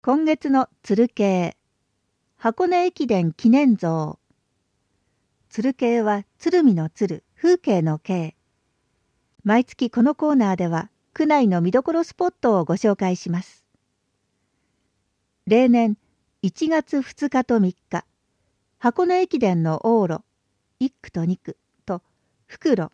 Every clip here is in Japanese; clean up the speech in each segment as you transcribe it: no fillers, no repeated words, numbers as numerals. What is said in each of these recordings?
今月の鶴系箱根駅伝記念像。鶴系は鶴見の鶴、風景の景。毎月このコーナーでは区内の見どころスポットをご紹介します。例年1月2日と3日、箱根駅伝の往路1区と2区と復路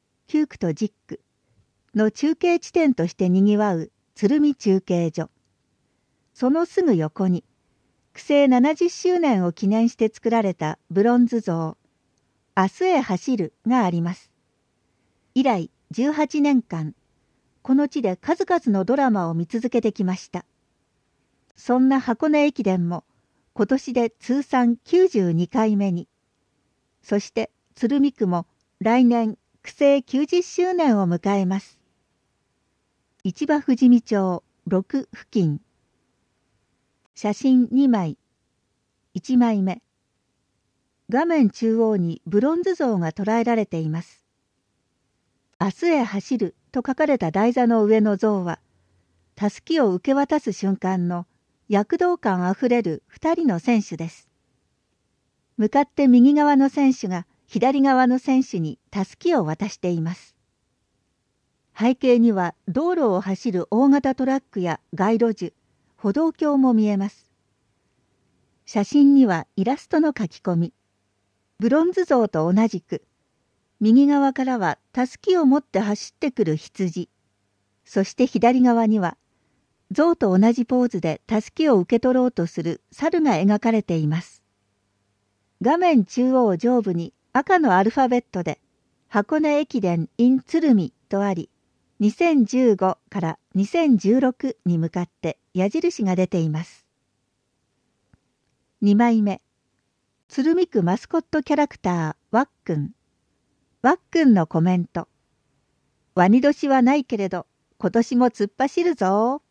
9区と10区の中継地点としてにぎわう鶴見中継所。そのすぐ横に区政70周年を記念して作られたブロンズ像明日へ走るがあります。以来18年間この地で数々のドラマを見続けてきました。そんな箱根駅伝も今年で通算92回目に、そして鶴見区も来年区政90周年を迎えます。市場富士見町6付近。写真2枚。1枚目。画面中央にブロンズ像が捉えられています。明日へ走ると書かれた台座の上の像は、たすきを受け渡す瞬間の躍動感あふれる2人の選手です。向かって右側の選手が左側の選手にたすきを渡しています。背景には道路を走る大型トラックや街路樹、歩道橋も見えます。写真にはイラストの書き込み。ブロンズ像と同じく、右側からはたすきを持って走ってくる羊、そして左側には、象と同じポーズでたすきを受け取ろうとする猿が描かれています。画面中央上部に赤のアルファベットで、箱根駅伝 in 鶴見とあり、2015から2016に向かって矢印が出ています。2枚目。鶴見区マスコットキャラクターワックン。ワックンのコメント。ワニ年はないけれど、今年も突っ走るぞ。